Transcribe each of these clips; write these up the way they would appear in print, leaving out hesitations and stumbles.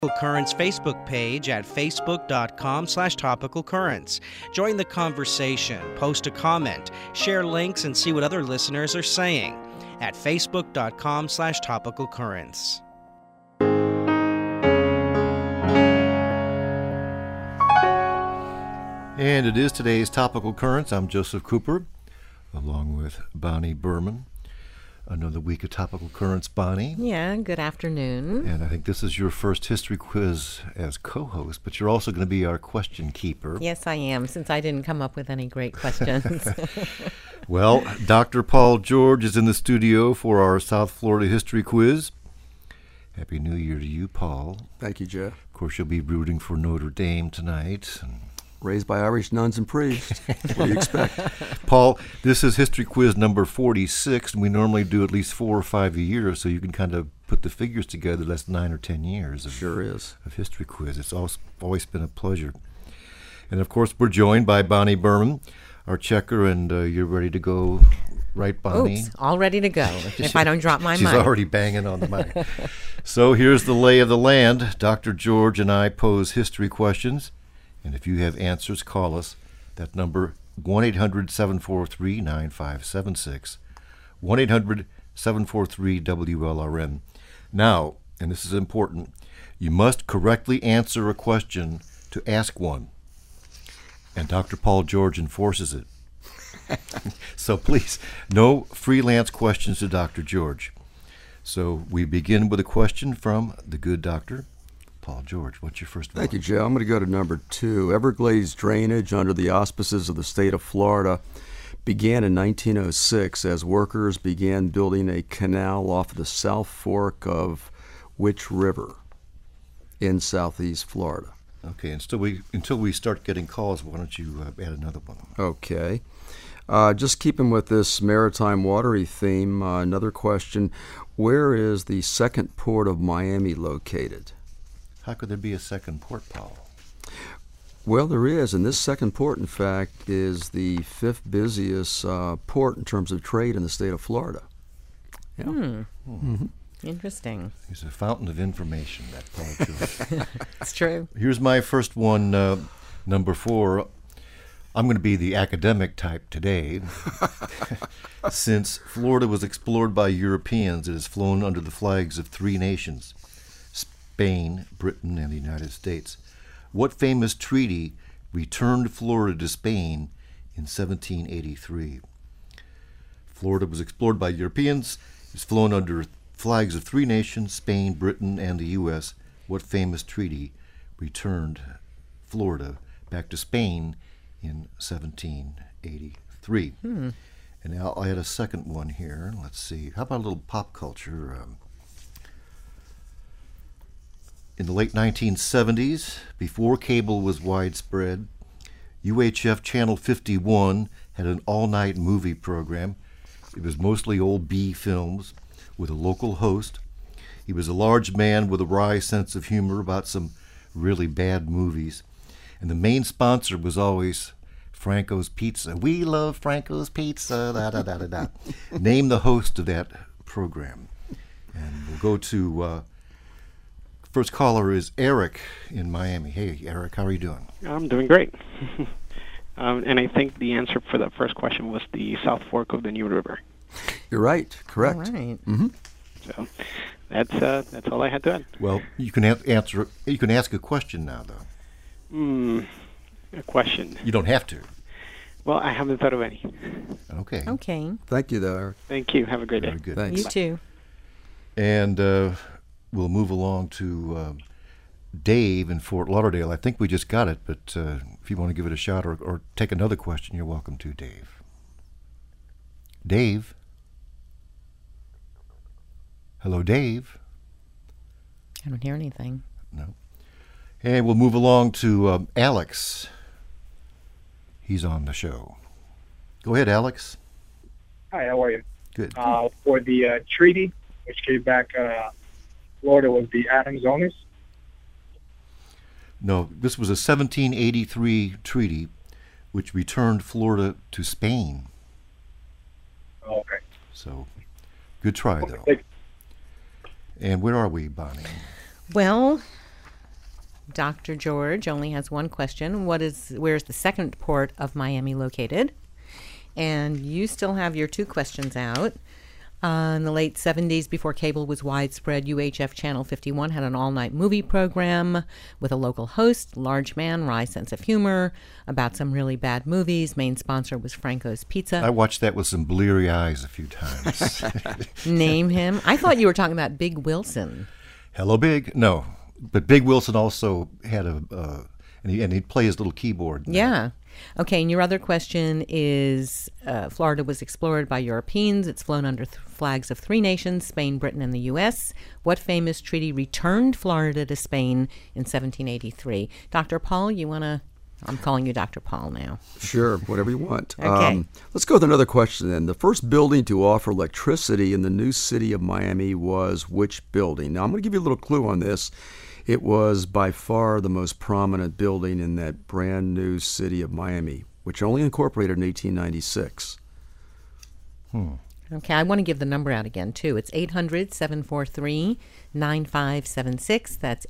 Currents Facebook page at facebook.com/topicalcurrents. Join the conversation, post a comment, share links, and see what other listeners are saying at facebook.com/topicalcurrents. And it is today's Topical Currents. I'm Joseph Cooper, along with Bonnie Berman. Another week of Topical Currents, Bonnie. Yeah, good afternoon. And I think this is your first history quiz as co-host, but you're also going to be our question keeper. Yes, I am, since I didn't come up with any great questions. Well, Dr. Paul George is in the studio for our South Florida history quiz. Happy New Year to you, Paul. Thank you, Joe. Of course, you'll be rooting for Notre Dame tonight. Raised by Irish nuns and priests. What do you expect? Paul, this is history quiz number 46, and we normally do at least 4 or 5 a year, so you can kind of put the figures together. That's 9 or 10 years of, sure is. Of history quiz. It's always been a pleasure. And, of course, we're joined by Bonnie Berman, our checker, and you're ready to go, right, Bonnie? Oops, all ready to go, if I don't drop my mic. She's already banging on the mic. So here's the lay of the land. Dr. George and I pose history questions. And if you have answers, call us. That number, 1-800-743-9576, 1-800-743-WLRN. Now, and this is important, you must correctly answer a question to ask one. And Dr. Paul George enforces it. So please, no freelance questions to Dr. George. So we begin with a question from the good doctor. Paul George, what's your first one? Thank you, Joe. I'm going to go to number 2. Everglades drainage under the auspices of the state of Florida began in 1906 as workers began building a canal off the South Fork of which river in southeast Florida? Okay, and until we start getting calls, why don't you add another one? Okay. Just keeping with this maritime watery theme, another question. Where is the second port of Miami located? How could there be a second port, Paul? Well, there is, and this second port, in fact, is the 5th busiest port in terms of trade in the state of Florida. Yeah. Mm-hmm. Interesting. He's a fountain of information, that Paul George. It's true. Here's my first one, number 4. I'm going to be the academic type today. Since Florida was explored by Europeans, it has flown under the flags of 3 nations: Spain, Britain, and the United States. What famous treaty returned Florida to Spain in 1783? Florida was explored by Europeans. It's flown under flags of 3 nations, Spain, Britain, and the U.S. What famous treaty returned Florida back to Spain in 1783? And now I'll add a second one here. Let's see. How about a little pop culture? In the late 1970s, before cable was widespread, UHF Channel 51 had an all-night movie program. It was mostly old B films with a local host. He was a large man with a wry sense of humor about some really bad movies. And the main sponsor was always Franco's Pizza. We love Franco's Pizza, da-da-da-da-da. Name the host of that program. And we'll go to... first caller is Eric in Miami. Hey, Eric, how are you doing? I'm doing great. And I think the answer for that first question was the South Fork of the New River. You're right. Correct. All right. Mm-hmm. So that's all I had to add. Well, you can answer. You can ask a question now, though. A question. You don't have to. Well, I haven't thought of any. Okay. Okay. Thank you, though, Eric. Thank you. Have a great day. Very good. Thanks. You too. And we'll move along to Dave in Fort Lauderdale. I think we just got it, but if you want to give it a shot or take another question, you're welcome to, Dave. Dave? Hello, Dave? I don't hear anything. No. And we'll move along to Alex. He's on the show. Go ahead, Alex. Hi, how are you? Good. For the treaty, which gave back Florida, was the Adams-Onis? No, this was a 1783 treaty which returned Florida to Spain. Oh, okay. So, good try, though. Okay. And where are we, Bonnie? Well, Dr. George only has one question. Where's the second port of Miami located? And you still have your two questions out. In the late 70s, before cable was widespread, UHF Channel 51 had an all-night movie program with a local host, large man, wry sense of humor, about some really bad movies. Main sponsor was Franco's Pizza. I watched that with some bleary eyes a few times. Name him. I thought you were talking about Big Wilson. Hello, Big. No, but Big Wilson also had and he'd play his little keyboard. Yeah. Okay, and your other question is, Florida was explored by Europeans. It's flown under flags of three nations, Spain, Britain, and the U.S. What famous treaty returned Florida to Spain in 1783? Dr. Paul, you want to... I'm calling you Dr. Paul now. Sure, whatever you want. Okay. Let's go with another question then. The first building to offer electricity in the new city of Miami was which building? Now, I'm going to give you a little clue on this. It was by far the most prominent building in that brand new city of Miami, which only incorporated in 1896. Okay, I want to give the number out again, too. It's 800-743-9576. That's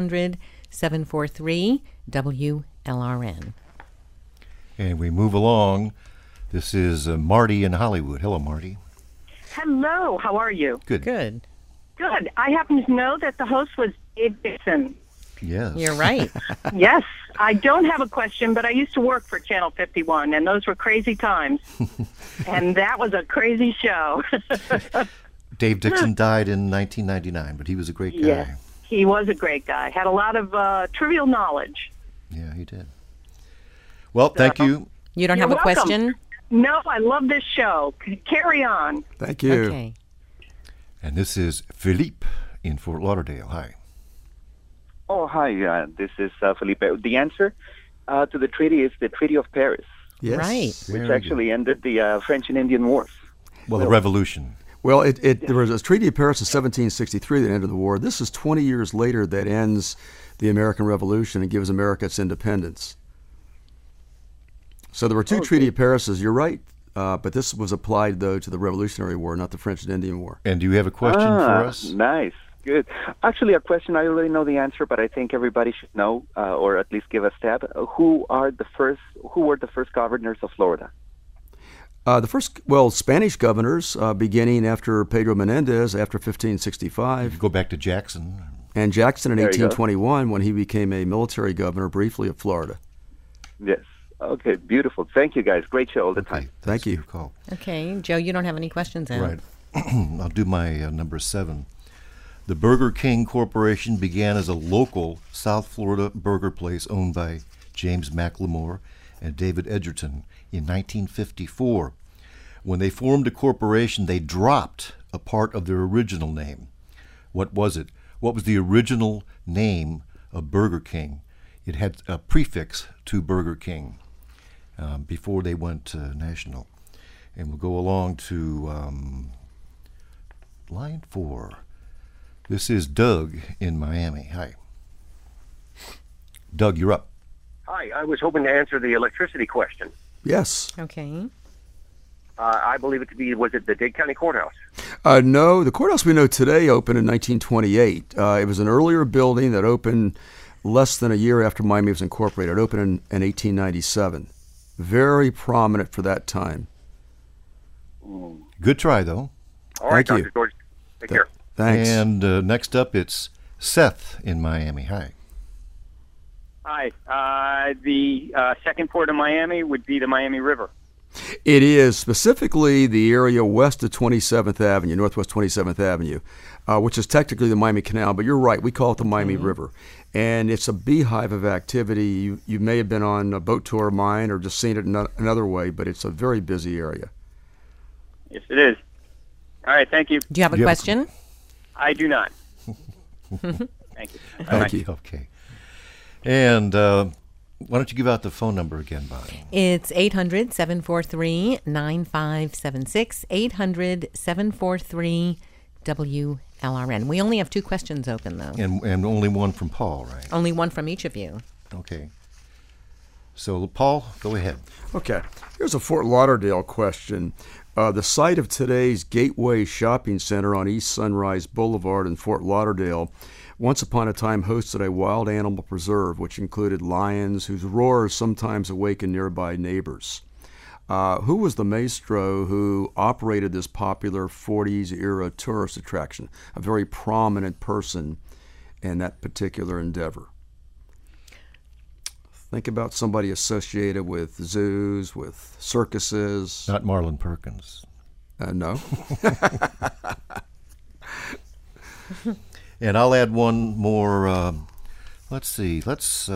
800-743-WLRN. And we move along. This is Marty in Hollywood. Hello, Marty. Hello, how are you? Good. Good. Good. I happen to know that the host was Dave Dixon. Yes. You're right. Yes, I don't have a question, but I used to work for Channel 51, and those were crazy times. And that was a crazy show. Dave Dixon died in 1999, but he was a great guy. Yes, he was a great guy. Had a lot of trivial knowledge. Yeah, he did. Well, thank you. You don't have You're a welcome. question? No, I love this show. Carry on. Thank you. Okay. And this is Philippe in Fort Lauderdale. Hi. Oh, hi. This is Felipe. The answer to the treaty is the Treaty of Paris, Yes. Right. which actually ended the French and Indian Wars. Well, the revolution. Well, there was a Treaty of Paris in 1763 that ended the war. This is 20 years later that ends the American Revolution and gives America its independence. So there were two Treaty of Parises, you're right, but this was applied, though, to the Revolutionary War, not the French and Indian War. And do you have a question for us? Nice. Good. Actually, a question I already know the answer, but I think everybody should know, or at least give a stab. Who were the first governors of Florida? Spanish governors, beginning after Pedro Menendez after 1565. Go back to Jackson. And Jackson in There you go. 1821 when he became a military governor briefly of Florida. Yes. Okay, beautiful. Thank you, guys. Great show all the time. Thank you. Good call. Okay, Joe, you don't have any questions out. Right. I'll do my number 7. The Burger King Corporation began as a local South Florida burger place owned by James McLemore and David Edgerton in 1954. When they formed a corporation, they dropped a part of their original name. What was it? What was the original name of Burger King? It had a prefix to Burger King before they went national. And we'll go along to line 4. This is Doug in Miami. Hi. Doug, you're up. Hi, I was hoping to answer the electricity question. Yes. Okay. I believe it to be, was it the Dade County Courthouse? No, the courthouse we know today opened in 1928. It was an earlier building that opened less than a year after Miami was incorporated. It opened in 1897. Very prominent for that time. Good try, though. All right, Thank you. Dr. George. Take care. Thanks. And next up, it's Seth in Miami. Hi. Hi. The second port of Miami would be the Miami River. It is specifically the area west of 27th Avenue, northwest 27th Avenue, which is technically the Miami Canal, but you're right, we call it the Miami River. And it's a beehive of activity. You may have been on a boat tour of mine or just seen it another way, but it's a very busy area. Yes, it is. All right, thank you. Do you have a question? I do not. Thank you. Thank you. Okay. And why don't you give out the phone number again, Bonnie? It's 800-743-9576, 800-743-WLRN. We only have 2 questions open, though. And only one from Paul, right? Only one from each of you. Okay. So, Paul, go ahead. Okay. Here's a Fort Lauderdale question. The site of today's Gateway Shopping Center on East Sunrise Boulevard in Fort Lauderdale once upon a time hosted a wild animal preserve, which included lions whose roars sometimes awakened nearby neighbors. Who was the maestro who operated this popular 40s era tourist attraction? A very prominent person in that particular endeavor. Think about somebody associated with zoos, with circuses. Not Marlon Perkins. No. And I'll add one more. Let's see. Let's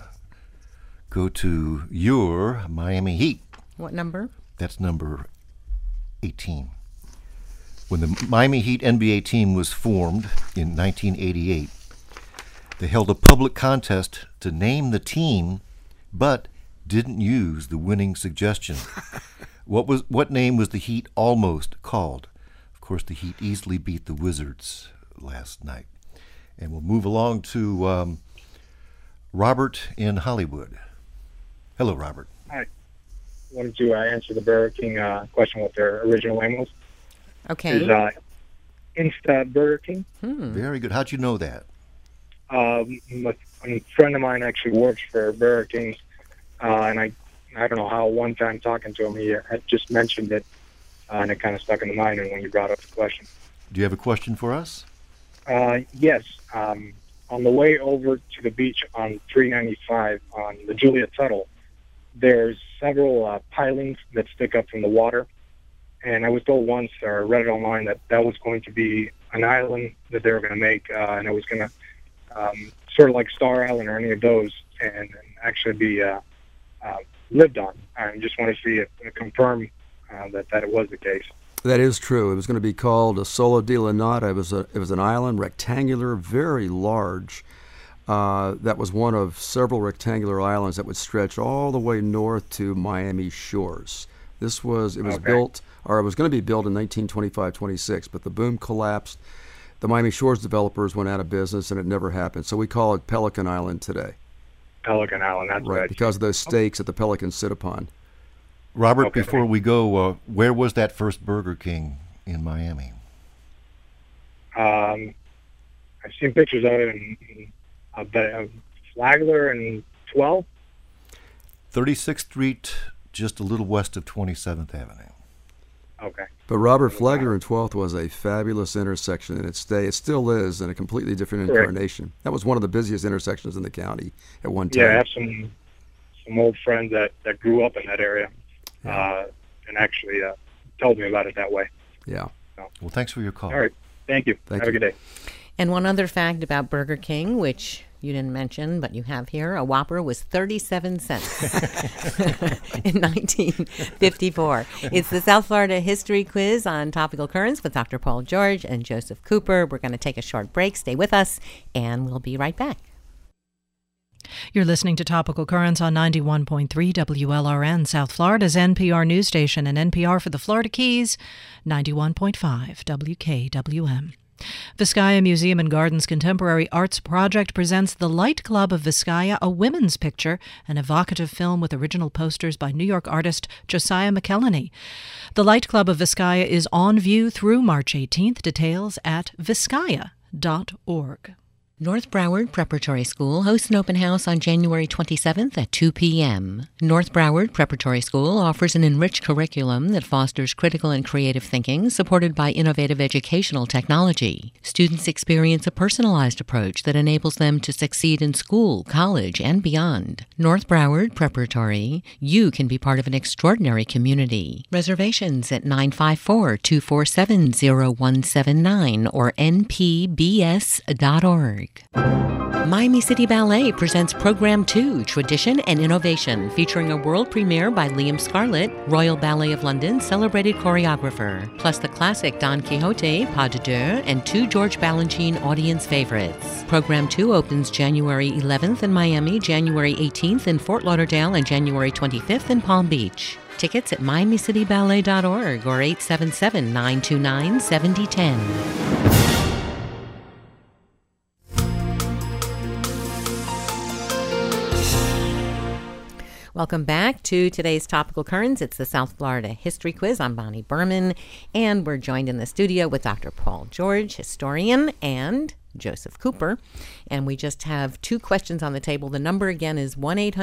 go to your Miami Heat. What number? That's number 18. When the Miami Heat NBA team was formed in 1988, they held a public contest to name the team, but didn't use the winning suggestion. What name was the Heat almost called? Of course, the Heat easily beat the Wizards last night. And we'll move along to Robert in Hollywood. Hello, Robert. Hi. Wanted to answer the Burger King question what their original name was. Okay. It's Insta Burger King. Very good. How'd you know that? A friend of mine actually works for Burger King, and I don't know how, one time talking to him, he had just mentioned it, and it kind of stuck in the mind when you brought up the question. Do you have a question for us? Yes. On the way over to the beach on 395 on the Juliet Tuttle, there's several pilings that stick up from the water, and I was told once, or read it online, that was going to be an island that they were going to make, and it was going to sort of like Star Island or any of those, and actually be lived on. I just want to see it confirm that it was the case. That is true. It was going to be called Isola di Lanata. It was an island, rectangular, very large. That was one of several rectangular islands that would stretch all the way north to Miami shores. It was built, or it was going to be built in 1925-26, but the boom collapsed. The Miami Shores developers went out of business, and it never happened. So we call it Pelican Island today. Pelican Island, that's right. Because of those stakes that the pelicans sit upon. Robert, before we go, where was that first Burger King in Miami? I've seen pictures of it in Flagler and 12. 36th Street, just a little west of 27th Avenue. Okay. But Robert, Flagler and 12th was a fabulous intersection in its day. It still is, in a completely different incarnation. That was one of the busiest intersections in the county at one time. Yeah, I have some old friends that grew up in that area, and actually told me about it that way. Yeah. So. Well, thanks for your call. All right. Thank you. Have a good day. And one other fact about Burger King, which you didn't mention, but you have here, a Whopper was 37 cents in 1954. It's the South Florida History Quiz on Topical Currents with Dr. Paul George and Joseph Cooper. We're going to take a short break. Stay with us, and we'll be right back. You're listening to Topical Currents on 91.3 WLRN, South Florida's NPR news station, and NPR for the Florida Keys, 91.5 WKWM. Vizcaya Museum and Gardens Contemporary Arts Project presents The Light Club of Vizcaya, a women's picture, an evocative film with original posters by New York artist Josiah McElhenney. The Light Club of Vizcaya is on view through March 18th. Details at vizcaya.org. North Broward Preparatory School hosts an open house on January 27th at 2 p.m. North Broward Preparatory School offers an enriched curriculum that fosters critical and creative thinking, supported by innovative educational technology. Students experience a personalized approach that enables them to succeed in school, college, and beyond. North Broward Preparatory, you can be part of an extraordinary community. Reservations at 954-247-0179 or npbs.org. Miami City Ballet presents Program 2, Tradition and Innovation, featuring a world premiere by Liam Scarlett, Royal Ballet of London celebrated choreographer, plus the classic Don Quixote, Pas de Deux, and 2 George Balanchine audience favorites. Program 2 opens January 11th in Miami, January 18th in Fort Lauderdale, and January 25th in Palm Beach. Tickets at MiamiCityBallet.org or 877-929-7010. Welcome back to today's Topical Currents. It's the South Florida History Quiz. I'm Bonnie Berman, and we're joined in the studio with Dr. Paul George, historian, and Joseph Cooper. And we just have 2 questions on the table. The number again is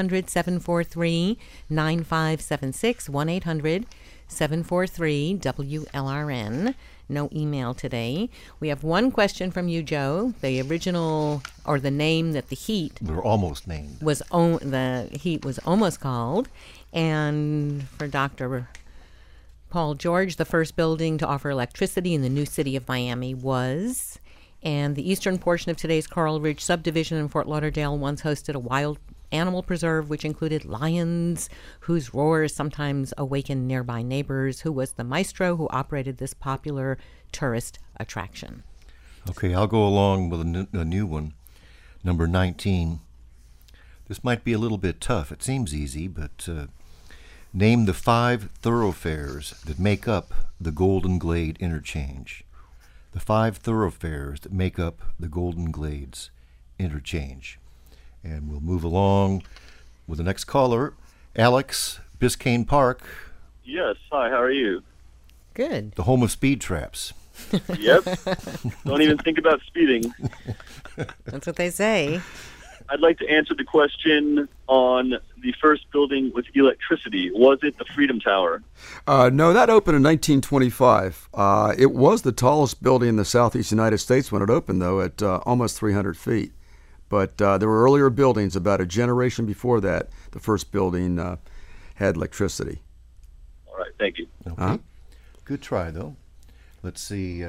1-800-743-9576, 1-800-743-WLRN. No email today. We have 1 question from you, Joe. The original, or the name that the heat We're almost named. the heat was almost called. And for Dr. Paul George, the first building to offer electricity in the new city of Miami was. And the eastern portion of today's Coral Ridge subdivision in Fort Lauderdale once hosted a wild animal preserve, which included lions whose roars sometimes awakened nearby neighbors. Who was the maestro who operated this popular tourist attraction? Okay, I'll go along with a new one. Number 19. This might be a little bit tough. It seems easy, but name the 5 thoroughfares that make up the Golden Glade interchange. The 5 thoroughfares that make up the Golden Glades interchange. And we'll move along with the next caller, Alex, Biscayne Park. Yes, hi, how are you? Good. The home of speed traps. Yep. Don't even think about speeding. That's what they say. I'd like to answer the question on the first building with electricity. Was it the Freedom Tower? No, that opened in 1925. It was the tallest building in the southeast United States when it opened, though, at almost 300 feet. But there were earlier buildings about a generation before that. The first building had electricity. All right, thank you. Okay. Good try, though. Let's see.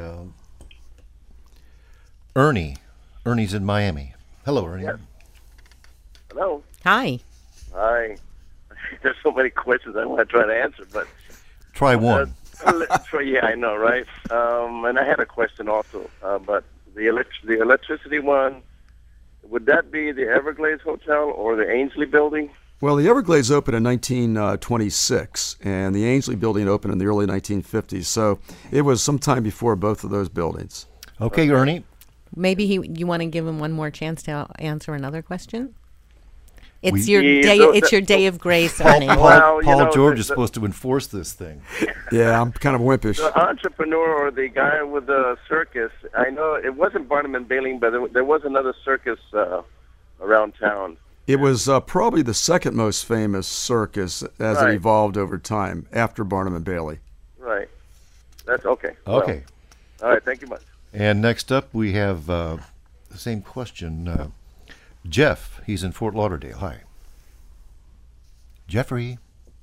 Ernie. Ernie's in Miami. Hello, Ernie. Yes. Hello. Hi. Hi. There's so many questions I want to try to answer, but try one. Yeah, I know, right? And I had a question also, but the electricity one, would that be the Everglades Hotel or the Ainsley Building? Well, the Everglades opened in 1926, and the Ainsley Building opened in the early 1950s. So it was sometime before both of those buildings. Okay, Ernie. Maybe you want to give him one more chance to answer another question? It's your day. It's your day of grace, Ernie. Paul George is supposed to enforce this thing. Yeah, I'm kind of wimpish. The entrepreneur or the guy with the circus, I know it wasn't Barnum and Bailey, but there was another circus around town. It was probably the second most famous circus as it evolved over time after Barnum and Bailey. Right. That's okay. Okay. Well, all right. Thank you much. And next up, we have the same question. Jeff, he's in Fort Lauderdale. Hi. Jeffrey.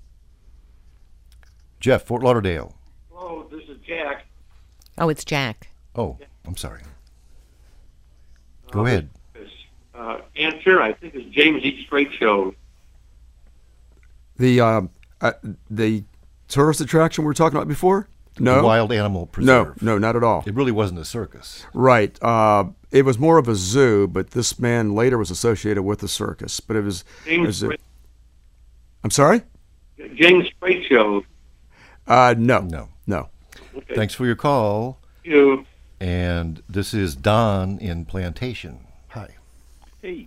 Jeff, Fort Lauderdale. Hello, this is Jack. Oh, it's Jack. Oh, I'm sorry. Go ahead. Answer, I think, is James Eat Straight Show. The tourist attraction we were talking about before? No. The wild animal preserve. No, not at all. It really wasn't a circus. Right. It was more of a zoo, but this man later was associated with the circus. But it was... I'm sorry? James Strait Show. No. Okay. Thanks for your call. Thank you. And this is Don in Plantation. Hi. Hey.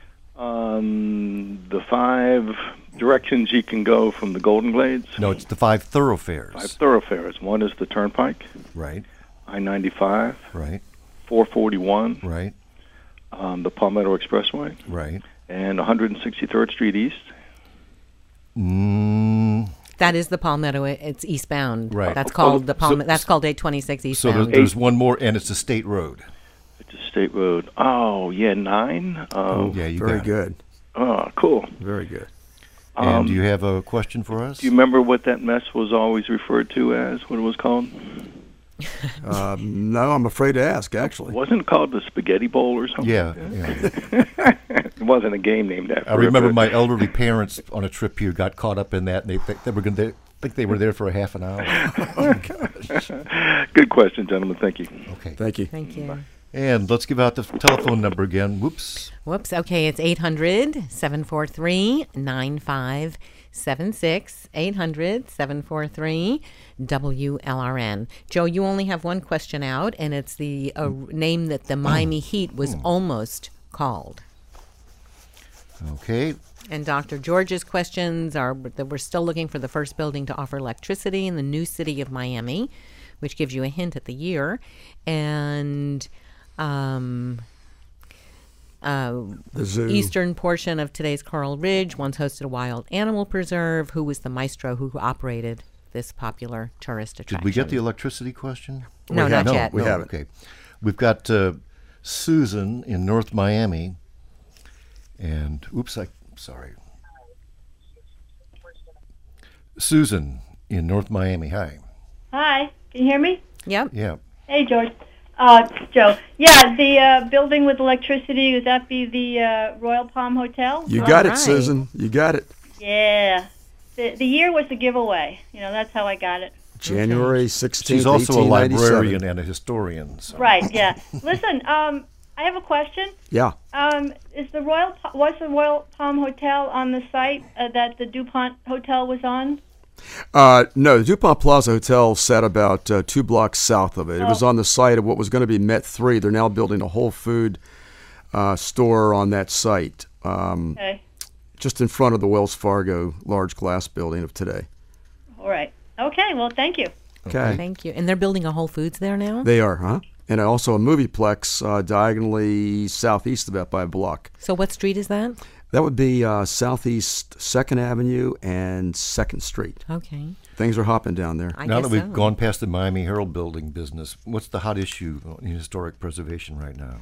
The 5 directions you can go from the Golden Glades? No, it's the 5 thoroughfares. 5 thoroughfares. One is the Turnpike. Right. I-95. Right. 441. Right. The Palmetto Expressway. Right. And 163rd Street East. That is the Palmetto. It's eastbound. Right. That's called the Palmetto. That's called 826 eastbound. So there's one more, and it's a state road. It's a state road. Oh, yeah, 9. Yeah, you very got good. Oh, cool. Very good. And do you have a question for us? Do you remember what that mess was always referred to as? What it was called? No, I'm afraid to ask, actually. Wasn't it called the Spaghetti Bowl or something? Yeah. It wasn't a game named after I remember my elderly parents on a trip here got caught up in that, and they were going to think they were there for a half an hour. Oh, gosh. Good question, gentlemen. Thank you. Okay. Thank you. Thank you. Bye. And let's give out the telephone number again. Whoops. Okay, it's 800-743-9576. 800-743-WLRN. Joe, you only have one question out, and it's the name that the Miami Heat was almost called. Okay. And Dr. George's questions are that we're still looking for the first building to offer electricity in the new city of Miami, which gives you a hint at the year. And The zoo. Eastern portion of today's Coral Ridge once hosted a wild animal preserve. Who was the maestro who operated this popular tourist attraction? Did we get the electricity question? No, not yet. We haven't. Okay. We've got Susan in North Miami. And, sorry. Susan in North Miami. Hi. Hi. Can you hear me? Yep. Yeah. Hey, George. Joe. Yeah, the building with electricity, would that be the Royal Palm Hotel? You got it, Susan. You got it. Yeah. The year was the giveaway. That's how I got it. January 16th, She's also a 1897. librarian and a historian. So. Right, yeah. Listen, I have a question. Yeah. Was the Royal Palm Hotel on the site that the DuPont Hotel was on? No, the DuPont Plaza Hotel sat about 2 blocks south of it. It was on the site of what was going to be Met 3. They're now building a Whole Food store on that site. Okay. Just in front of the Wells Fargo large glass building of today. All right. Okay, well, thank you. Okay. Thank you. And they're building a Whole Foods there now? They are, huh? And also a movieplex diagonally southeast of that by a block. So what street is that? That would be southeast 2nd Avenue and 2nd Street. Okay. Things are hopping down there. Now that we've gone past the Miami Herald building business, what's the hot issue in historic preservation right now?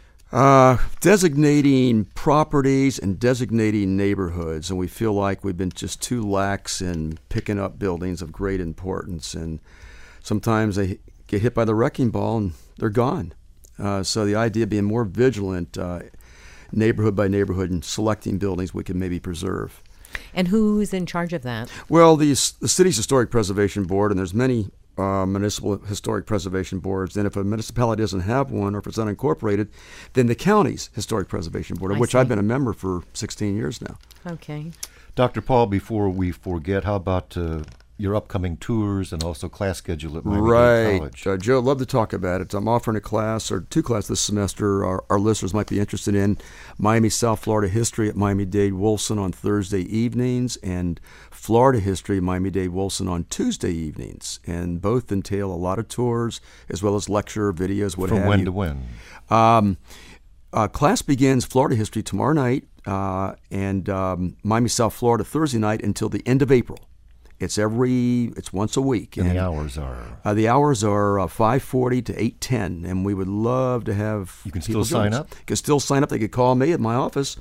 Designating properties and designating neighborhoods, and we feel like we've been just too lax in picking up buildings of great importance, and sometimes they get hit by the wrecking ball and they're gone. So the idea of being more vigilant, neighborhood by neighborhood, and selecting buildings we can maybe preserve. And who's in charge of that? Well, the city's historic preservation board, and there's many municipal historic preservation boards. And if a municipality doesn't have one, or if it's unincorporated, then the county's historic preservation board, of which I've been a member for 16 years now. Okay. Dr. Paul, before we forget, how about your upcoming tours and also class schedule at Miami-Dade College? Joe, I'd love to talk about it. I'm offering a class, or 2 classes this semester our listeners might be interested in. Miami South Florida History at Miami-Dade Wilson on Thursday evenings, and Florida History, Miami-Dade Wilson on Tuesday evenings. And both entail a lot of tours, as well as lecture, videos, what have you. From when to when? Class begins Florida History tomorrow night, and Miami South Florida Thursday night until the end of April. It's once a week. And the hours are? The hours are 5:40 to 8:10, and we would love to have You can still sign up? You can still sign up. They could call me at my office,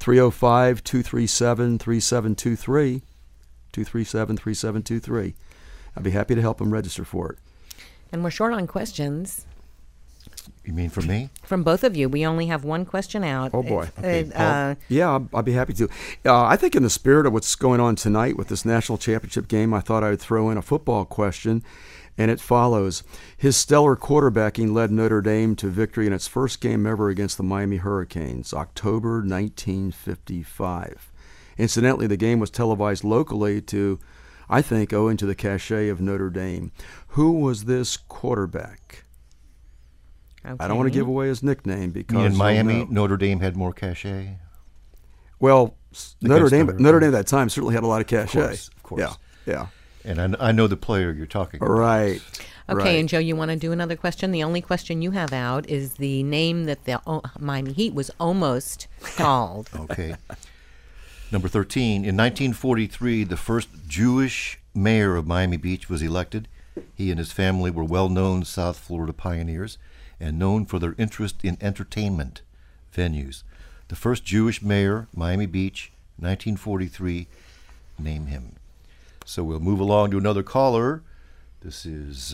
305-237-3723, 237-3723. I'd be happy to help them register for it. And we're short on questions. You mean from me? From both of you. We only have one question out. Oh, boy. Okay, yeah, I'd be happy to. I think in the spirit of what's going on tonight with this national championship game, I thought I would throw in a football question, and it follows. His stellar quarterbacking led Notre Dame to victory in its first game ever against the Miami Hurricanes, October 1955. Incidentally, the game was televised locally to, I think, owing to the cachet of Notre Dame. Who was this quarterback? Okay. I don't want to give away his nickname because in Miami, Notre Dame had more cachet. Well, Notre Dame at that time certainly had a lot of cachet. Of course. Yeah. And I know the player you're talking about. Right. Okay, right. And Joe, you want to do another question? The only question you have out is the name that the Miami Heat was almost called. Okay. Number 13. In 1943, the first Jewish mayor of Miami Beach was elected. He and his family were well-known South Florida pioneers and known for their interest in entertainment venues. The first Jewish mayor, Miami Beach, 1943, name him. So we'll move along to another caller. This is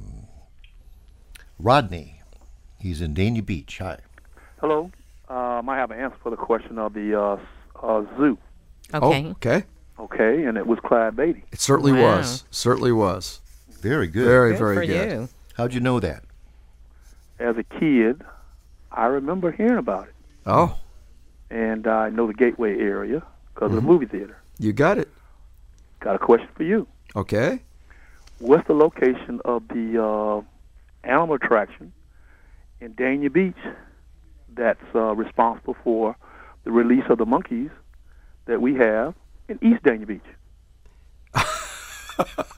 Rodney. He's in Dania Beach. Hi. Hello. I have an answer for the question of the zoo. Okay. Oh, okay. Okay, and it was Clyde Beatty. It certainly was. Certainly was. Very good. Very, Good very for good. you. How'd you know that? As a kid, I remember hearing about it. Oh. And I know the Gateway area because of the movie theater. You got it. Got a question for you. Okay. What's the location of the animal attraction in Dania Beach that's responsible for the release of the monkeys that we have in East Dania Beach?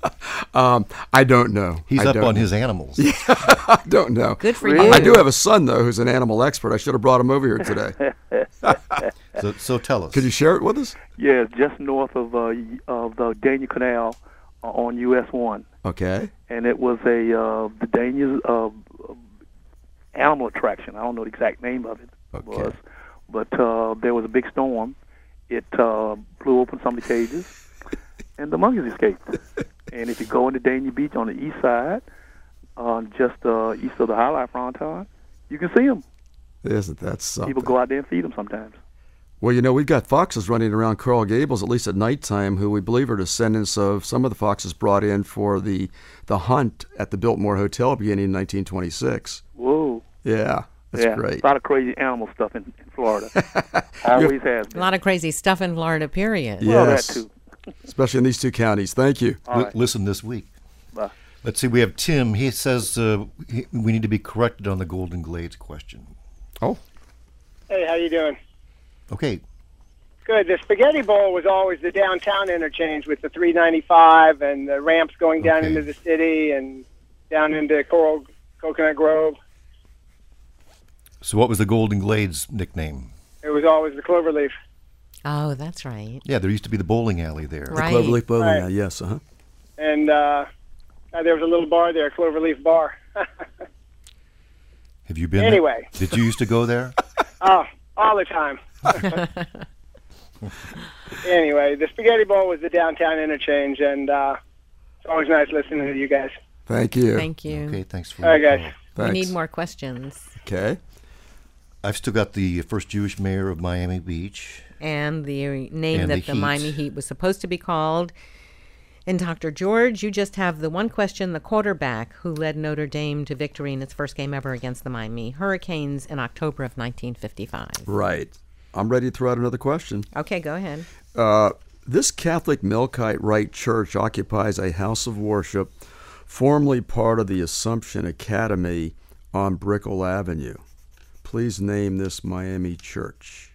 I don't know. He's I up don't on know. his animals. I don't know. Good for you. I do have a son, though, who's an animal expert. I should have brought him over here today. So tell us. Could you share it with us? Yeah, it's just north of the Dania Canal on US 1. Okay. And it was the Dania's animal attraction. I don't know the exact name of it. Okay. But there was a big storm. It blew open some of the cages, and the monkeys escaped. And if you go into Dania Beach on the east side, just east of the Highlight Fronton, you can see them. Isn't that something? People go out there and feed them sometimes. Well, you know, we've got foxes running around Coral Gables, at least at nighttime, who we believe are descendants of some of the foxes brought in for the hunt at the Biltmore Hotel beginning in 1926. Whoa. Yeah, that's great. A lot of crazy animal stuff in Florida. Always has been. A lot of crazy stuff in Florida, period. Yes. Well, that too. Especially in these two counties. Thank you. Right. Listen this week. Bye. Let's see, we have Tim. He says we need to be corrected on the Golden Glades question. Oh. Hey, how you doing? Okay. Good. The Spaghetti Bowl was always the downtown interchange with the 395 and the ramps going down into the city and down into Coconut Grove. So what was the Golden Glades nickname? It was always the Cloverleaf. Oh, that's right. Yeah, there used to be the bowling alley there. Right. The Cloverleaf Bowling Right. Alley, yes, uh-huh. And there was a little bar there, Cloverleaf Bar. Have you been Anyway. there? Did you used to go there? Oh, all the time. Anyway, the Spaghetti Bowl was the downtown interchange, and it's always nice listening to you guys. Thank you. Thank you. Okay, thanks for All right, your guys. call. We Thanks. need more questions. Okay. I've still got the first Jewish mayor of Miami Beach. And the name And that the the Miami Heat. Heat was supposed to be called. And Dr. George, you just have the one question, the quarterback who led Notre Dame to victory in its first game ever against the Miami Hurricanes in October of 1955. Right. I'm ready to throw out another question. Okay, go ahead. This Catholic Melkite Rite Church occupies a house of worship formerly part of the Assumption Academy on Brickell Avenue. Please name this Miami church.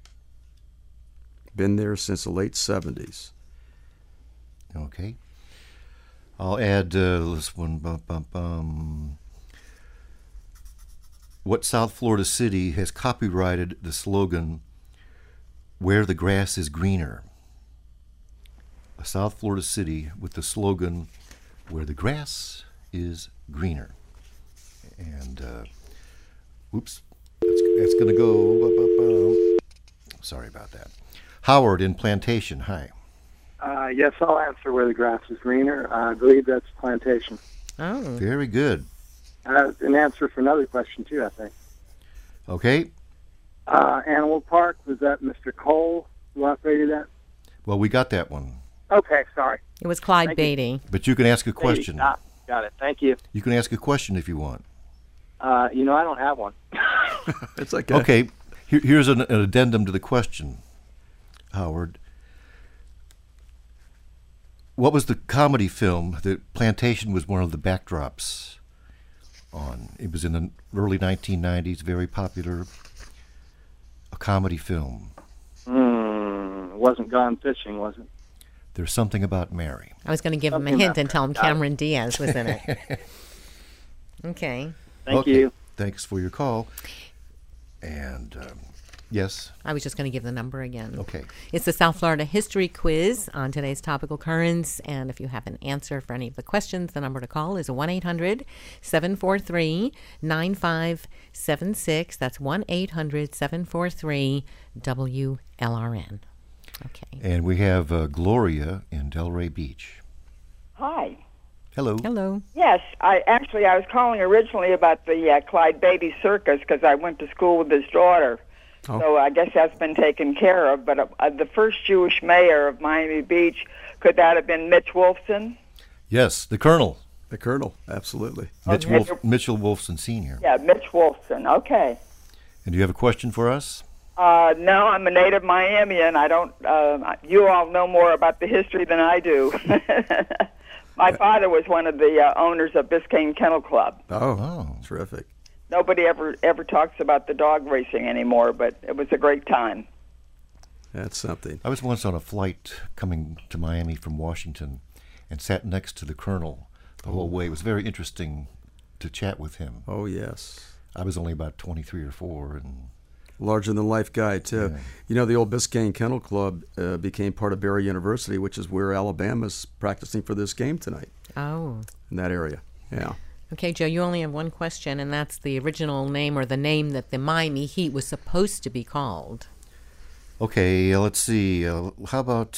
Been there since the late 70s. Okay. I'll add this one. What South Florida city has copyrighted the slogan, "Where the grass is greener"? A South Florida city with the slogan, "Where the grass is greener." And, oops, that's going to go. Sorry about that. Howard in Plantation, hi. Yes, I'll answer where the grass is greener. I believe that's Plantation. Oh. Very good. An answer for another question, too, I think. Okay. Animal Park, was that Mr. Cole who operated that? Well, we got that one. Okay, sorry. It was Clyde Thank you. Beatty. But you can ask a question. Got it. Thank you. You can ask a question if you want. I don't have one. It's okay. Okay. Here's an addendum to the question, Howard. What was the comedy film that Plantation was one of the backdrops on? It was in the early 1990s, very popular, a comedy film. It wasn't Gone Fishing, was it? There's Something About Mary. I was going to give him a Something hint about and tell him Got it. Cameron Diaz was in it. Okay. Thank you. Thanks for your call. And yes. I was just going to give the number again. Okay. It's the South Florida History Quiz on today's topical currents. And if you have an answer for any of the questions, the number to call is 1-800-743-9576. That's 1-800-743-WLRN. Okay. And we have Gloria in Delray Beach. Hi. Hello. Hello. Yes, I was calling originally about the Clyde Beatty Circus because I went to school with his daughter. Oh. So I guess that's been taken care of. But the first Jewish mayor of Miami Beach, could that have been Mitch Wolfson? Yes, the Colonel. The Colonel, absolutely. Mitchell Wolfson Sr. Yeah, Mitch Wolfson. Okay. And do you have a question for us? No, I'm a native Miamian. I don't. You all know more about the history than I do. My father was one of the owners of Biscayne Kennel Club. Oh, terrific. Nobody ever talks about the dog racing anymore, but it was a great time. That's something. I was once on a flight coming to Miami from Washington, and sat next to the colonel the whole way. It was very interesting to chat with him. Oh, yes. I was only about 23 or 4, and larger-than-life guy, too. Yeah. You know, the old Biscayne Kennel Club became part of Barry University, which is where Alabama's practicing for this game tonight. Oh. In that area, yeah. Okay, Joe, you only have one question, and that's the original name or the name that the Miami Heat was supposed to be called. Okay, let's see. How about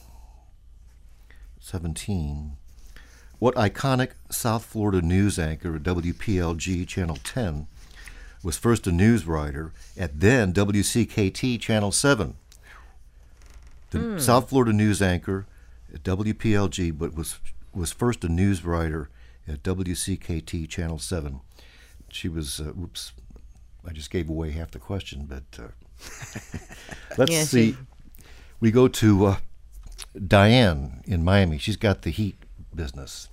17? What iconic South Florida news anchor at WPLG Channel 10 was first a news writer at then WCKT Channel 7? The South Florida news anchor at WPLG, but was first a news writer at WCKT Channel 7. She was, oops, I just gave away half the question, but let's see. We go to Diane in Miami. She's got the Heat business.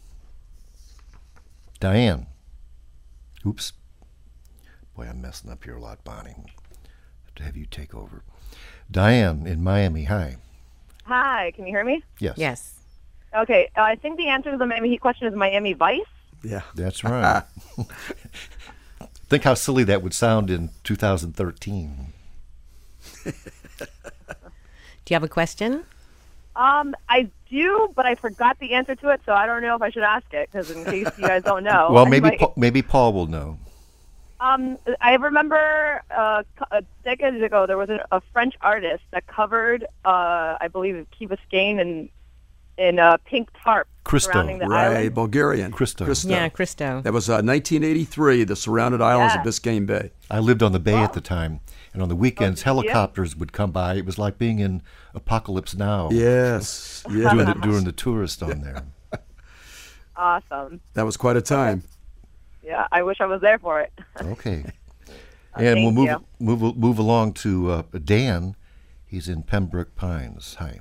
Diane. Oops. Boy, I'm messing up here a lot, Bonnie. I have to have you take over. Diane in Miami. Hi. Hi, can you hear me? Yes. Yes. Okay, I think the answer to the Miami Heat question is Miami Vice. Yeah. That's right. Think how silly that would sound in 2013. Do you have a question? I do, but I forgot the answer to it, so I don't know if I should ask it, because in case you guys don't know. Well, maybe Paul will know. I remember decades ago there was a French artist that covered, I believe, Key Biscayne in a pink tarp surrounding the island. Bulgarian. Christo. Yeah, Christo. That was 1983, the surrounded islands of Biscayne Bay. I lived on the bay at the time, and on the weekends, helicopters would come by. It was like being in Apocalypse Now. Yes. Doing the tourist on there. Awesome. That was quite a time. Yeah, I wish I was there for it. Okay. And we'll move along to Dan. He's in Pembroke Pines. Hi.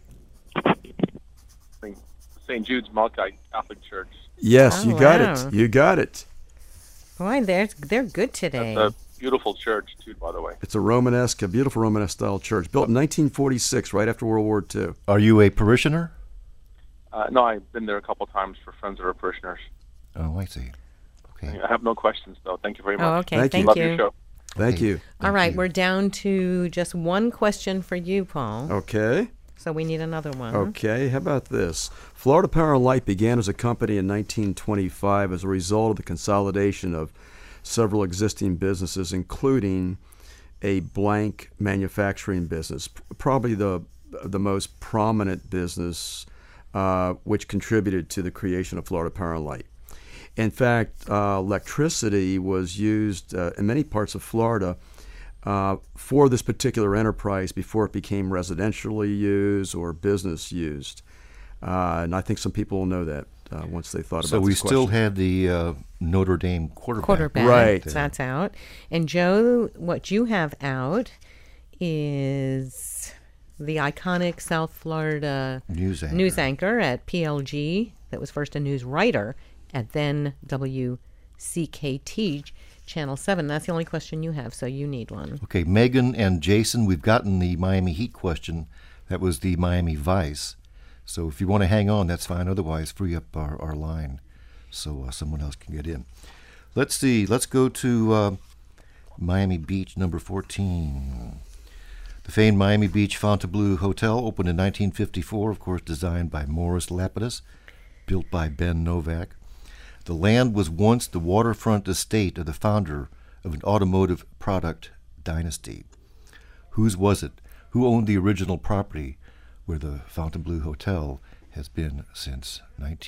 St. Jude's Malachite Catholic Church. Yes, you got it. You got it. Boy, they're good today. That's a beautiful church, too, by the way. It's a beautiful Romanesque style church, built in 1946, right after World War II. Are you a parishioner? No, I've been there a couple times for friends that are parishioners. Oh, I see. Okay. I have no questions, though. Thank you very much. Oh, okay. Thank Love you. your show. Thank you. All right, we're down to just one question for you, Paul. Okay. So we need another one. Okay, how about this? Florida Power and Light began as a company in 1925 as a result of the consolidation of several existing businesses, including a blank manufacturing business, probably the most prominent business which contributed to the creation of Florida Power and Light. In fact, electricity was used in many parts of Florida for this particular enterprise before it became residentially used or business used. And I think some people will know that once they thought about it. So we still had the Notre Dame quarterback. Right. That's out. And Joe, what you have out is the iconic South Florida news anchor at PLG that was first a news writer at then WCKT Channel 7. That's the only question you have, so you need one. Okay, Megan and Jason, we've gotten the Miami Heat question. That was the Miami Vice. So if you want to hang on, that's fine. Otherwise, free up our line so someone else can get in. Let's see. Let's go to Miami Beach, number 14. The famed Miami Beach Fontainebleau Hotel opened in 1954, of course, designed by Morris Lapidus, built by Ben Novak. The land was once the waterfront estate of the founder of an automotive product dynasty. Whose was it? Who owned the original property where the Fontainebleau Hotel has been since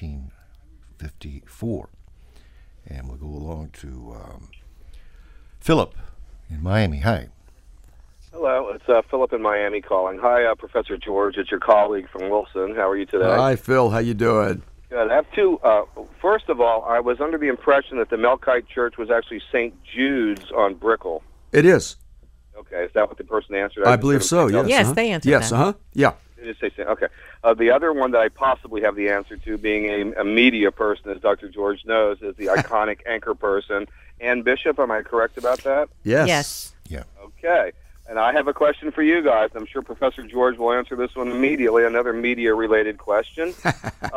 1954? And we'll go along to Philip in Miami. Hi. Hello, it's Philip in Miami calling. Hi, Professor George. It's your colleague from Wilson. How are you today? Hi, Phil. How you doing? Good. I have two. First of all, I was under the impression that the Melkite Church was actually St. Jude's on Brickell. It is. Okay, is that what the person answered? I believe so, yes. Yes, they answered yes, that. Yeah. They did say, okay. The other one that I possibly have the answer to, being a media person, as Dr. George knows, is the iconic anchor person, Ann Bishop. Am I correct about that? Yes. Yeah. Okay. And I have a question for you guys. I'm sure Professor George will answer this one immediately, another media-related question.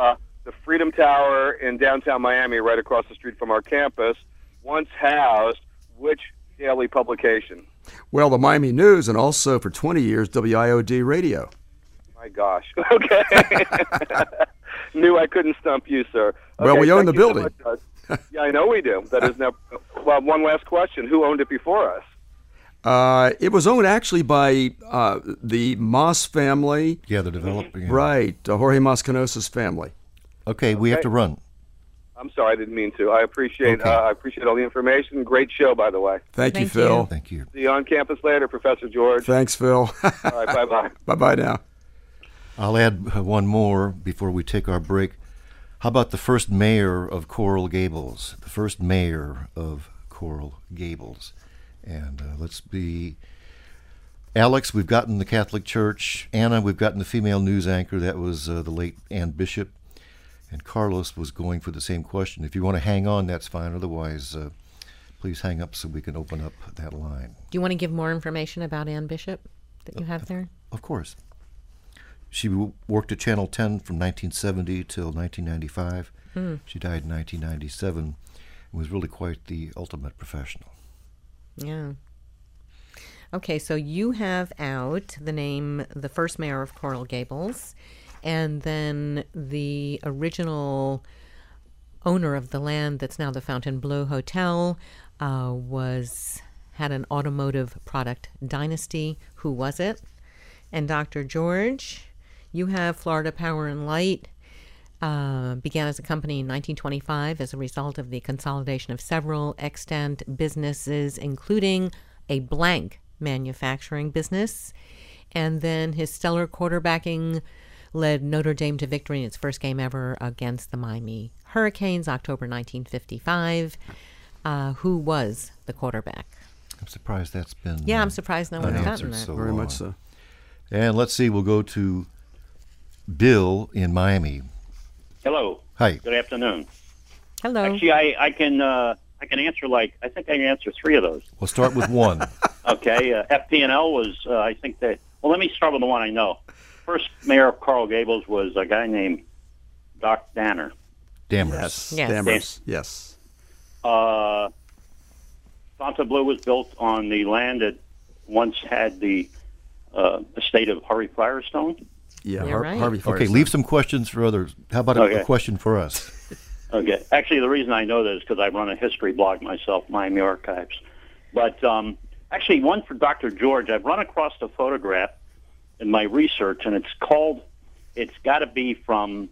the Freedom Tower in downtown Miami, right across the street from our campus, once housed which daily publication? Well, the Miami News, and also for 20 years, WIOD Radio. My gosh. Okay. Knew I couldn't stump you, sir. Okay, well, we own the building. So much, yeah, I know we do. That is now. Well, one last question: who owned it before us? It was owned actually by the Moss family. Yeah, the developer. Yeah. Right, Jorge Moss Canosa's family. Okay, we have to run. I'm sorry, I didn't mean to. I appreciate all the information. Great show, by the way. Thank you, Phil. Thank you. See you on campus later, Professor George. Thanks, Phil. All right, bye-bye. Bye-bye now. I'll add one more before we take our break. How about the first mayor of Coral Gables? The first mayor of Coral Gables. And let's be... Alex, we've gotten the Catholic Church. Anna, we've gotten the female news anchor. That was the late Ann Bishop. And Carlos was going for the same question. If you want to hang on, that's fine. Otherwise, please hang up so we can open up that line. Do you want to give more information about Ann Bishop that you have there? Of course. She worked at Channel 10 from 1970 till 1995. She died in 1997 and was really quite the ultimate professional. Yeah. Okay, so you have out the name, the first mayor of Coral Gables, and then the original owner of the land that's now the Fontainebleau Hotel had an automotive product dynasty. Who was it? And Dr. George, you have Florida Power and Light, began as a company in 1925 as a result of the consolidation of several extant businesses, including a blank manufacturing business. And then his stellar quarterbacking led Notre Dame to victory in its first game ever against the Miami Hurricanes, October 1955. Who was the quarterback? I'm surprised that's been... Yeah, I'm surprised no one's gotten that. So very long. much so. And let's see, we'll go to Bill in Miami. Hello. Hi. Good afternoon. Hello. Actually, I can answer I think I can answer three of those. We'll start with one. Okay. FP&L was I think that. Well, let me start with the one I know. First mayor of Coral Gables was a guy named Doc Danner. Dammers. Yes. Dammers. Yes. Fontainebleau was built on the land that once had the estate of Harvey Firestone. Yeah, right. Harvey Firestone. Okay, leave some questions for others. How about a question for us? Okay. Actually, the reason I know that is because I run a history blog myself, Miami Archives. But actually, one for Dr. George. I've run across a photograph in my research, and it's got to be from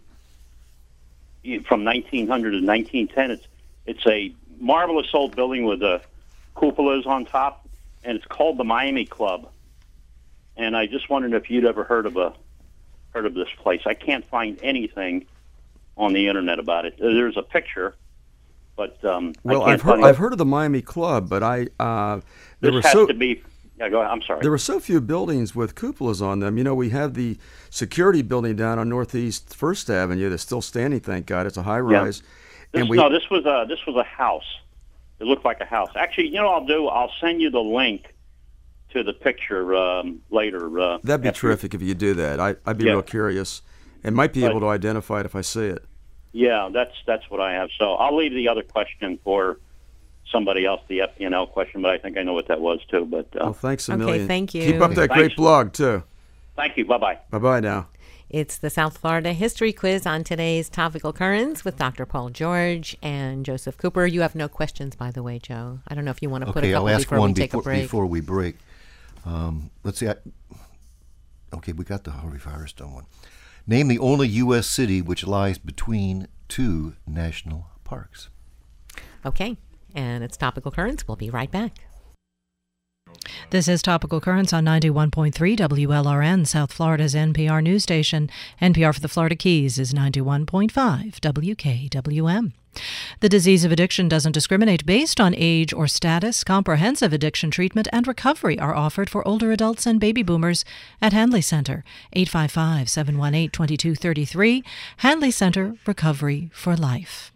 1900 to 1910. It's a marvelous old building with cupolas on top, and it's called the Miami Club. And I just wondered if you'd ever heard of this place. I can't find anything on the internet about it. There's a picture, but I've heard of the Miami Club, but there were so to be. Yeah, go ahead. I'm sorry. There were so few buildings with cupolas on them. You know, we have the security building down on Northeast First Avenue that's still standing. Thank God, it's a high rise. Yeah. This was a house. It looked like a house. Actually, you know what I'll do? I'll send you the link to the picture later. That'd be terrific if you do that. I'd be real curious, and might be able to identify it if I see it. Yeah, that's what I have. So I'll leave the other question for somebody else, the FP&L question, but I think I know what that was too. But well, thanks a million. Okay, thank you. Keep up that great blog too. Thank you. Bye-bye. Bye-bye now. It's the South Florida History Quiz on today's Topical Currents with Dr. Paul George and Joseph Cooper. You have no questions, by the way, Joe. I don't know if you want to put a couple before we take a break. Before we break. Let's see. We got the Harvey Firestone one. Name the only U.S. city which lies between two national parks. Okay, and it's Topical Currents. We'll be right back. This is Topical Currents on 91.3 WLRN, South Florida's NPR news station. NPR for the Florida Keys is 91.5 WKWM. The disease of addiction doesn't discriminate based on age or status. Comprehensive addiction treatment and recovery are offered for older adults and baby boomers at Hanley Center, 855-718-2233. Hanley Center, Recovery for Life.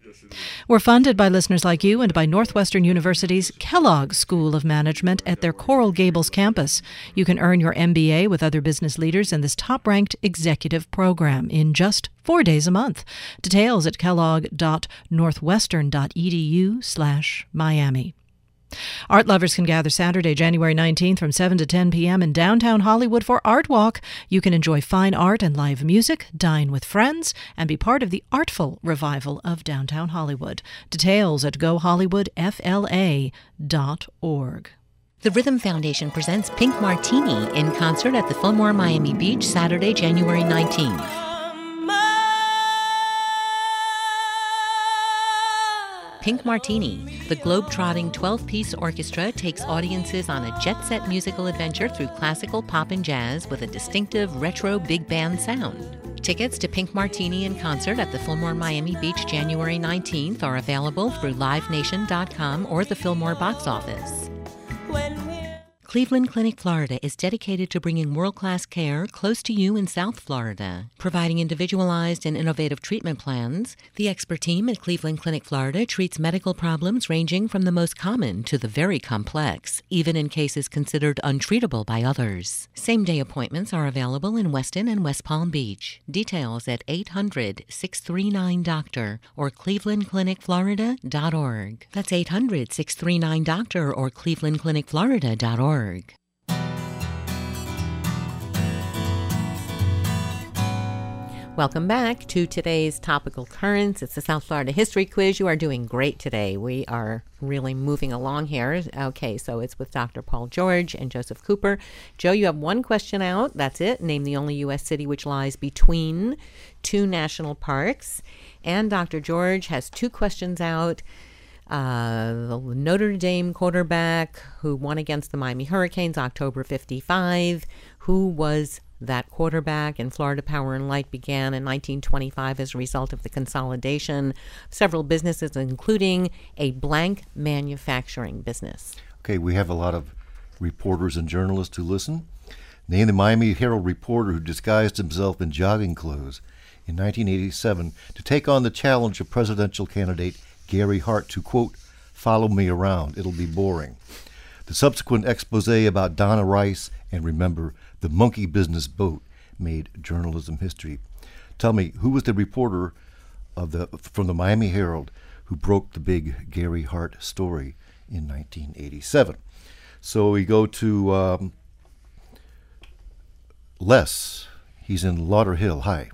We're funded by listeners like you and by Northwestern University's Kellogg School of Management at their Coral Gables campus. You can earn your MBA with other business leaders in this top-ranked executive program in just 4 days a month. Details at kellogg.northwestern.edu/Miami. Art lovers can gather Saturday, January 19th from 7 to 10 p.m. in downtown Hollywood for Art Walk. You can enjoy fine art and live music, dine with friends, and be part of the artful revival of downtown Hollywood. Details at gohollywoodfla.org. The Rhythm Foundation presents Pink Martini in concert at the Fillmore Miami Beach, Saturday, January 19th. Pink Martini, the globe-trotting 12-piece orchestra, takes audiences on a jet-set musical adventure through classical, pop, and jazz with a distinctive retro big band sound. Tickets to Pink Martini in concert at the Fillmore Miami Beach January 19th are available through livenation.com or the Fillmore box office. Cleveland Clinic Florida is dedicated to bringing world-class care close to you in South Florida. Providing individualized and innovative treatment plans, the expert team at Cleveland Clinic Florida treats medical problems ranging from the most common to the very complex, even in cases considered untreatable by others. Same-day appointments are available in Weston and West Palm Beach. Details at 800-639-DOCTOR or clevelandclinicflorida.org. That's 800-639-DOCTOR or clevelandclinicflorida.org. Welcome back to today's Topical Currents. It's the South Florida History Quiz. You are doing great today. We are really moving along here. Okay, so it's with Dr. Paul George and Joseph Cooper. Joe, you have one question out. That's it. Name the only U.S. city which lies between two national parks. And Dr. George has two questions out. The Notre Dame quarterback who won against the Miami Hurricanes October 55. Who was that quarterback? And Florida Power and Light began in 1925 as a result of the consolidation of several businesses, including a blank manufacturing business. Okay, we have a lot of reporters and journalists who listen. Name the Miami Herald reporter who disguised himself in jogging clothes in 1987 to take on the challenge of presidential candidate Gary Hart to, quote, follow me around, it'll be boring. The subsequent expose about Donna Rice and, remember, the monkey business boat made journalism history. Tell me, who was the reporter from the Miami Herald who broke the big Gary Hart story in 1987? So we go to Les. He's in Lauderhill. Hi.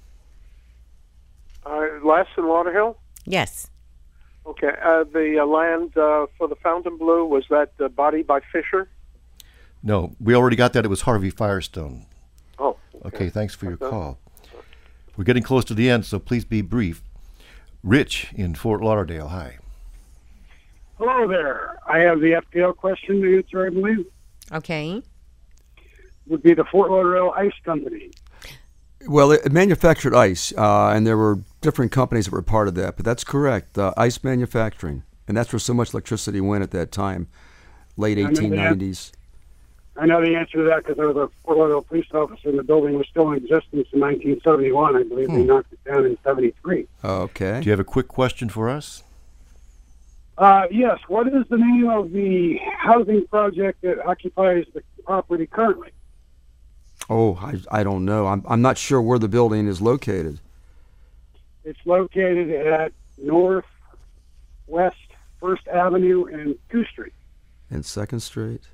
Les in Lauderhill? Yes. Okay. The land for the Fontainebleau, was that Body by Fisher? No, we already got that. It was Harvey Firestone. Oh. Okay, thanks for your call. We're getting close to the end, so please be brief. Rich in Fort Lauderdale. Hi. Hello there. I have the FPL question to answer, I believe. Okay. Would be the Fort Lauderdale Ice Company. Well, it manufactured ice, and there were different companies that were part of that, but that's correct, ice manufacturing. And that's where so much electricity went at that time, late 1890s. I know the answer to that because there was a Fort Lauderdale police officer and the building was still in existence in 1971. I believe they knocked it down in 73. Okay. Do you have a quick question for us? Yes. What is the name of the housing project that occupies the property currently? Oh, I don't know. I'm not sure where the building is located. It's located at Northwest 1st Avenue and 2nd Street. And 2nd Street?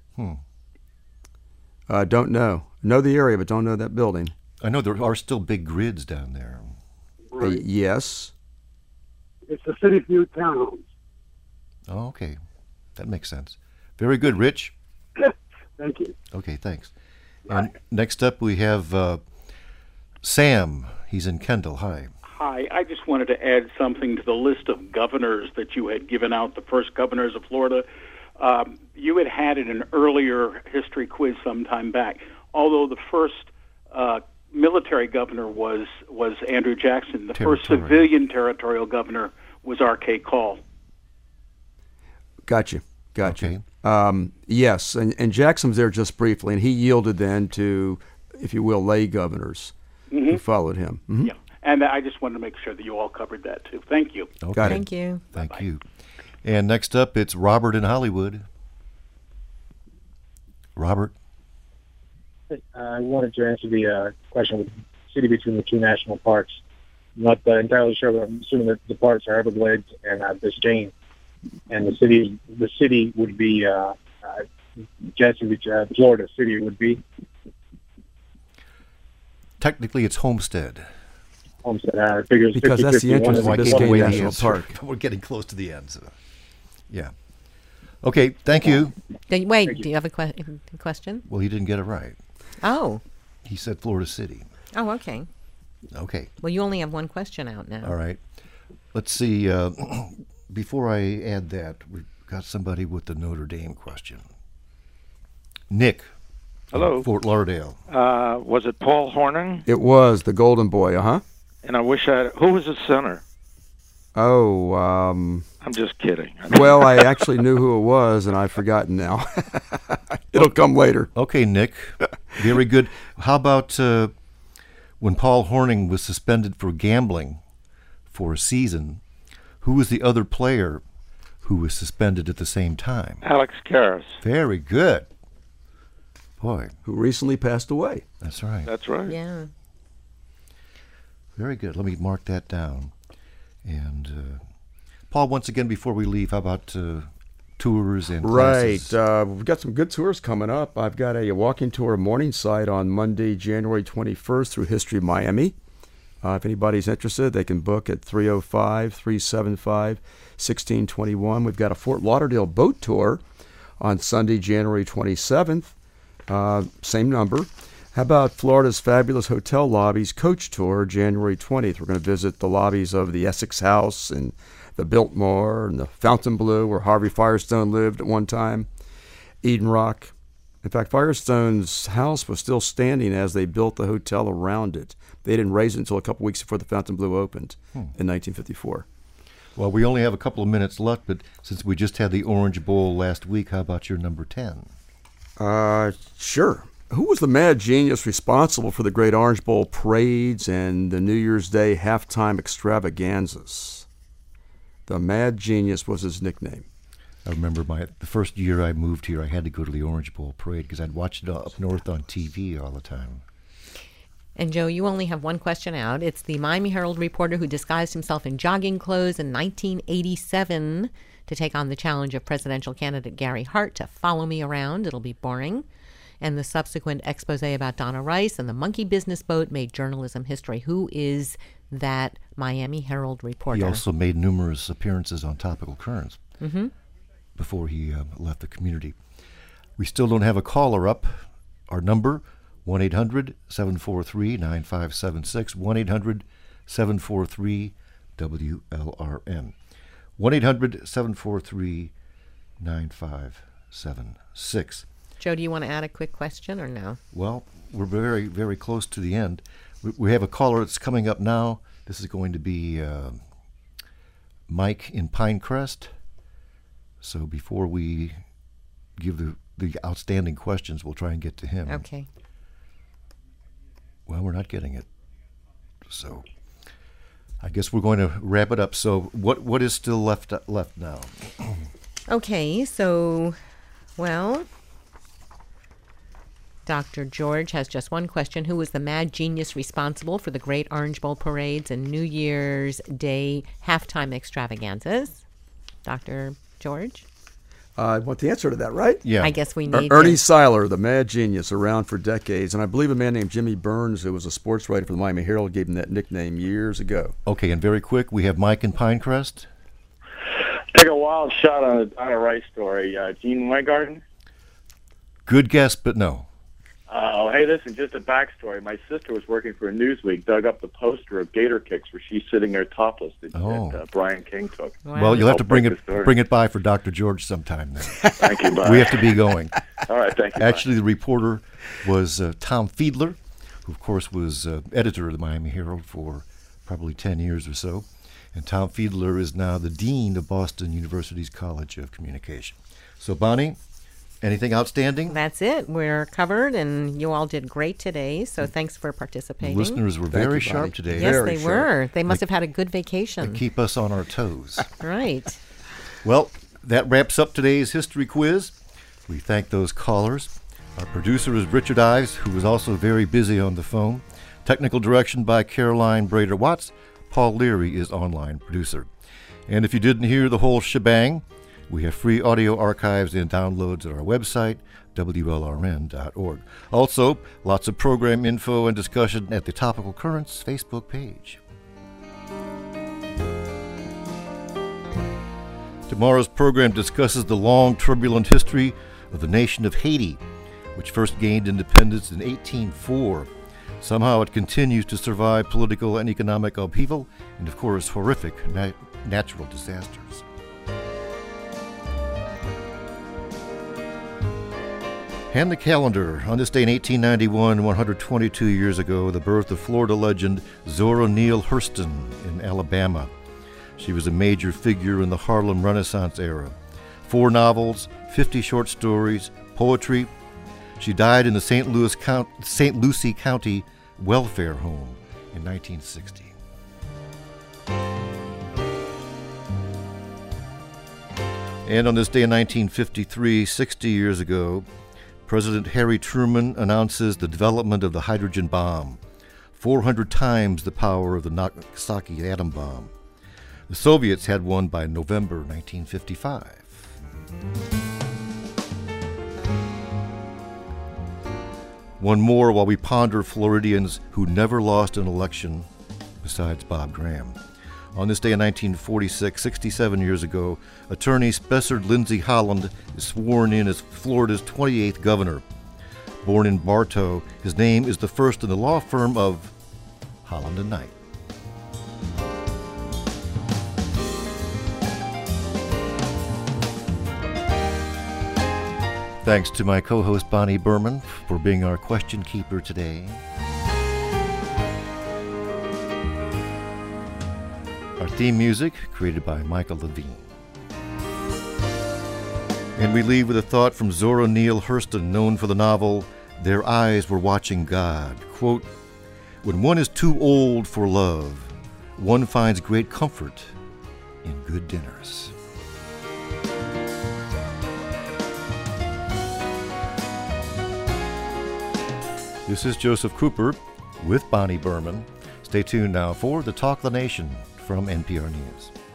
Don't know. Know the area, but don't know that building. I know there are still big grids down there. Right. Yes. It's the City View Townhomes. Oh, okay. That makes sense. Very good, Rich. Thank you. Okay, thanks. And next up we have Sam. He's in Kendall. Hi. Hi. I just wanted to add something to the list of governors that you had given out, the first governors of Florida. You had in an earlier history quiz some time back. Although the first military governor was Andrew Jackson, the first civilian territorial governor was R.K. Call. Gotcha. Yes, and Jackson was there just briefly, and he yielded then to, if you will, lay governors who followed him. Mm-hmm. Yeah. And I just wanted to make sure that you all covered that, too. Thank you. Okay. Thank you. Thank you. And next up, it's Robert in Hollywood. Robert? I wanted to answer the question with the city between the two national parks. I'm not entirely sure, but I'm assuming that the parks are Everglades and Biscayne. And the city would be, guessing which Florida city would be. Technically, it's Homestead. Homestead, figures because that's the entrance to Biscayne National Park. We're getting close to the end. So. Yeah. Okay, thank you. Wait, do you have a question? Well, he didn't get it right. Oh. He said Florida City. Oh, okay. Okay. Well, you only have one question out now. All right. Let's see. Before I add that, we've got somebody with the Notre Dame question. Nick. Hello. Fort Lauderdale. Was it Paul Hornung? It was the Golden Boy, And I wish who was the center? Oh, I'm just kidding. Well, I actually knew who it was, and I've forgotten now. It'll come later. Okay, Nick. Very good. How about when Paul Hornung was suspended for gambling for a season, who was the other player who was suspended at the same time? Alex Karras. Very good. Boy. Who recently passed away. That's right. That's right. Yeah. Very good. Let me mark that down. And Paul, once again, before we leave, how about tours and classes? Right. We've got some good tours coming up. I've got a walking tour of Morningside on Monday, January 21st through History of Miami. If anybody's interested, they can book at 305-375-1621. We've got a Fort Lauderdale boat tour on Sunday, January 27th. Same number. How about Florida's Fabulous Hotel Lobbies Coach Tour, January 20th? We're going to visit the lobbies of the Essex House and the Biltmore and the Fontainebleau, where Harvey Firestone lived at one time, Eden Rock. In fact, Firestone's house was still standing as they built the hotel around it. They didn't raise it until a couple weeks before the Fontainebleau opened in 1954. Well, we only have a couple of minutes left, but since we just had the Orange Bowl last week, how about your number 10? Sure. Who was the mad genius responsible for the Great Orange Bowl parades and the New Year's Day halftime extravaganzas? The mad genius was his nickname. I remember the first year I moved here, I had to go to the Orange Bowl parade because I'd watched it up north on TV all the time. And Joe, you only have one question out. It's the Miami Herald reporter who disguised himself in jogging clothes in 1987 to take on the challenge of presidential candidate Gary Hart to follow me around. It'll be boring. And the subsequent expose about Donna Rice and the monkey business boat made journalism history. Who is that Miami Herald reporter? He also made numerous appearances on Topical Currents before he left the community. We still don't have a caller up. Our number, 1-800-743-9576, 1-800-743-WLRN, 1-800-743-9576. Joe, do you want to add a quick question or no? Well, we're very, very close to the end. We have a caller that's coming up now. This is going to be Mike in Pinecrest. So before we give the outstanding questions, we'll try and get to him. Okay. Well, we're not getting it. So I guess we're going to wrap it up. So what is still left now? Okay, so, well, Dr. George has just one question. Who was the mad genius responsible for the Great Orange Bowl parades and New Year's Day halftime extravaganzas? Dr. George? I want the answer to that, right? Yeah. I guess we need Ernie Seiler, the mad genius, around for decades. And I believe a man named Jimmy Burns, who was a sports writer for the Miami Herald, gave him that nickname years ago. Okay, and very quick, we have Mike in Pinecrest. Take a wild shot on the Donna Rice story. Gene Weingarten? Good guess, but no. Oh, hey, listen, just a backstory. My sister was working for Newsweek, dug up the poster of Gator Kicks where she's sitting there topless that Brian King took. Wow. Well, you'll have to bring it by for Dr. George sometime then. Thank you, bye. We have to be going. All right, thank you. Actually, the reporter was Tom Fiedler, who, of course, was editor of the Miami Herald for probably 10 years or so. And Tom Fiedler is now the dean of Boston University's College of Communication. So, Bonnie, Anything outstanding? That's it. We're covered, and you all did great today, so thanks for participating. The listeners were very sharp today. Yes, very they were. They must have had a good vacation. They keep us on our toes. Right. Well, that wraps up today's history quiz. We thank those callers. Our producer is Richard Ives, who was also very busy on the phone. Technical direction by Caroline Brader-Watts. Paul Leary is online producer. And if you didn't hear the whole shebang, we have free audio archives and downloads at our website, WLRN.org. Also, lots of program info and discussion at the Topical Currents Facebook page. Tomorrow's program discusses the long, turbulent history of the nation of Haiti, which first gained independence in 1804. Somehow it continues to survive political and economic upheaval and, of course, horrific natural disasters. And the calendar. On this day in 1891, 122 years ago, the birth of Florida legend Zora Neale Hurston in Alabama. She was a major figure in the Harlem Renaissance era. 4 novels, 50 short stories, poetry. She died in the St. Lucie County Welfare Home in 1960. And on this day in 1953, 60 years ago, President Harry Truman announces the development of the hydrogen bomb, 400 times the power of the Nagasaki atom bomb. The Soviets had one by November 1955. One more while we ponder Floridians who never lost an election besides Bob Graham. On this day in 1946, 67 years ago, attorney Spessard Lindsay Holland is sworn in as Florida's 28th governor. Born in Bartow, his name is the first in the law firm of Holland and Knight. Thanks to my co-host Bonnie Berman for being our question keeper today. Our theme music created by Michael Levine. And we leave with a thought from Zora Neale Hurston, known for the novel Their Eyes Were Watching God. Quote, "When one is too old for love, one finds great comfort in good dinners." This is Joseph Cooper with Bonnie Berman. Stay tuned now for the Talk of the Nation from NPR News.